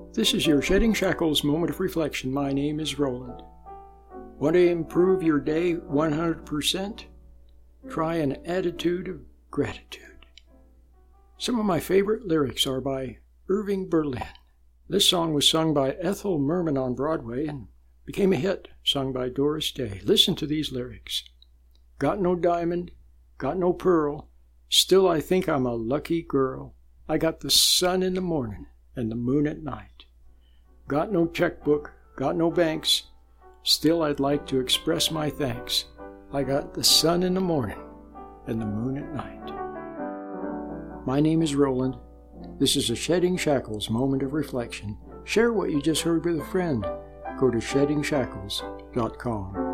This is your Shedding Shackles moment of reflection. My name is Roland. Want to improve your day 100%? Try an attitude of gratitude. Some of my favorite lyrics are by Irving Berlin. This song was sung by Ethel Merman on Broadway and became a hit, sung by Doris Day. Listen to these lyrics. Got no diamond, got no pearl, still I think I'm a lucky girl. I got the sun in the morning and the moon at night. Got no checkbook, got no banks, still I'd like to express my thanks. I got the sun in the morning and the moon at night. My name is Roland. This is a Shedding Shackles moment of reflection. Share what you just heard with a friend. Go to sheddingshackles.com.